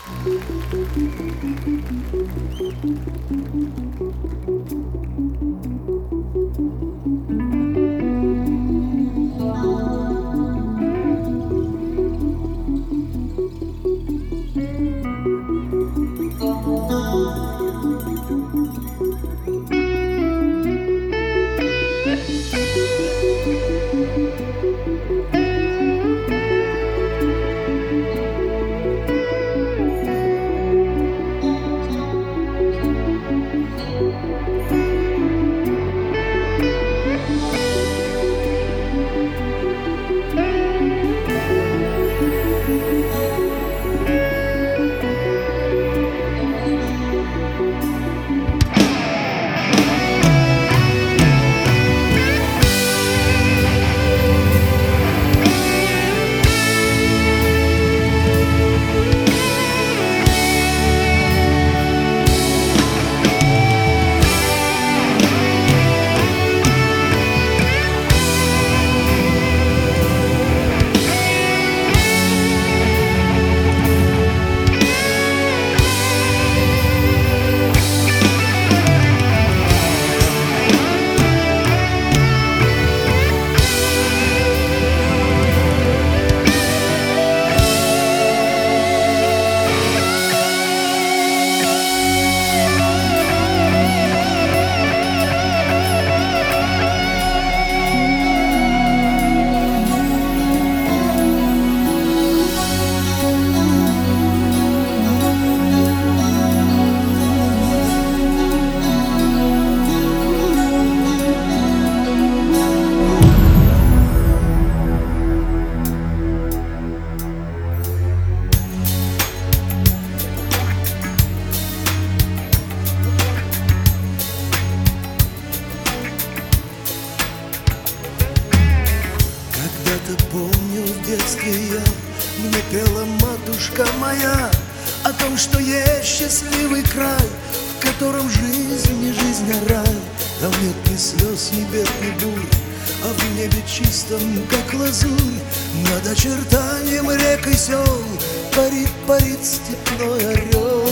Когда-то помню в детстве я, мне пела матушка моя о том, что есть счастливый край, в котором жизнь не жизнь, а рай. Там нет ни слез, ни бед, ни бурь, а в небе чистом, как лазурь, над очертанием рек и сел парит, парит степной орел.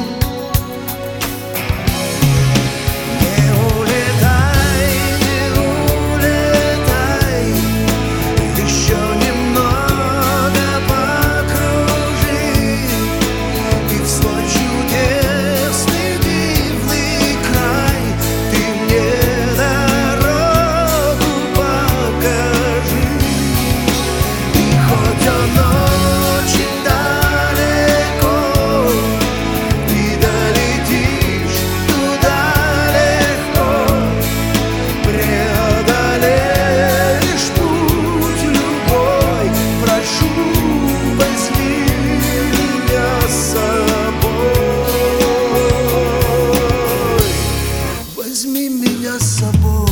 Возьми меня с собой.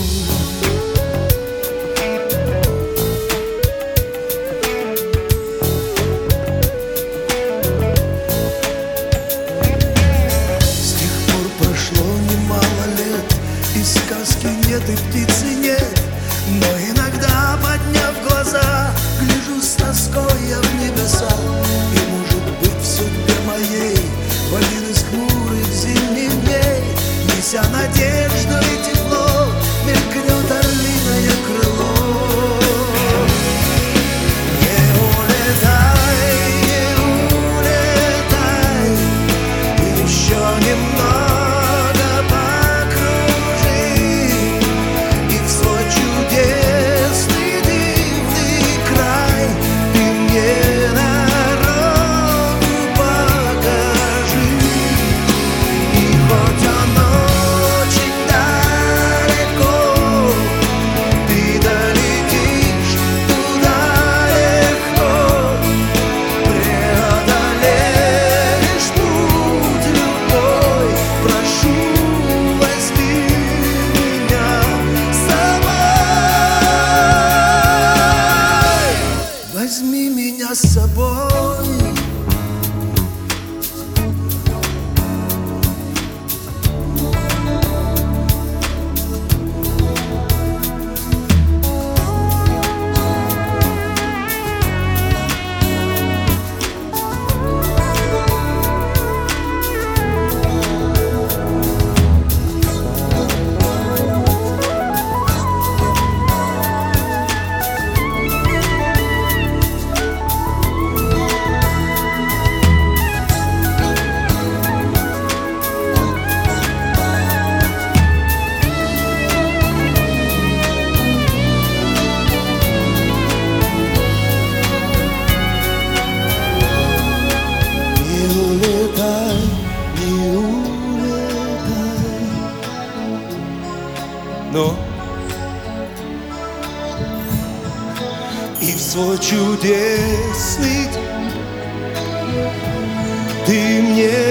С тех пор прошло немало лет, и сказки нет, и птицы нет, но иногда, подняв глаза, гляжу с тоской я в небеса. И может быть в судьбе моей в один из хмурых зимних дней, неся надежду и тепло, мелькнет орлиное крыло. Не улетай, еще немного покружи, и в свой чудесный дивный край ты мне дорогу покажи. И хоть он очень окно. И в свой чудесный ты мне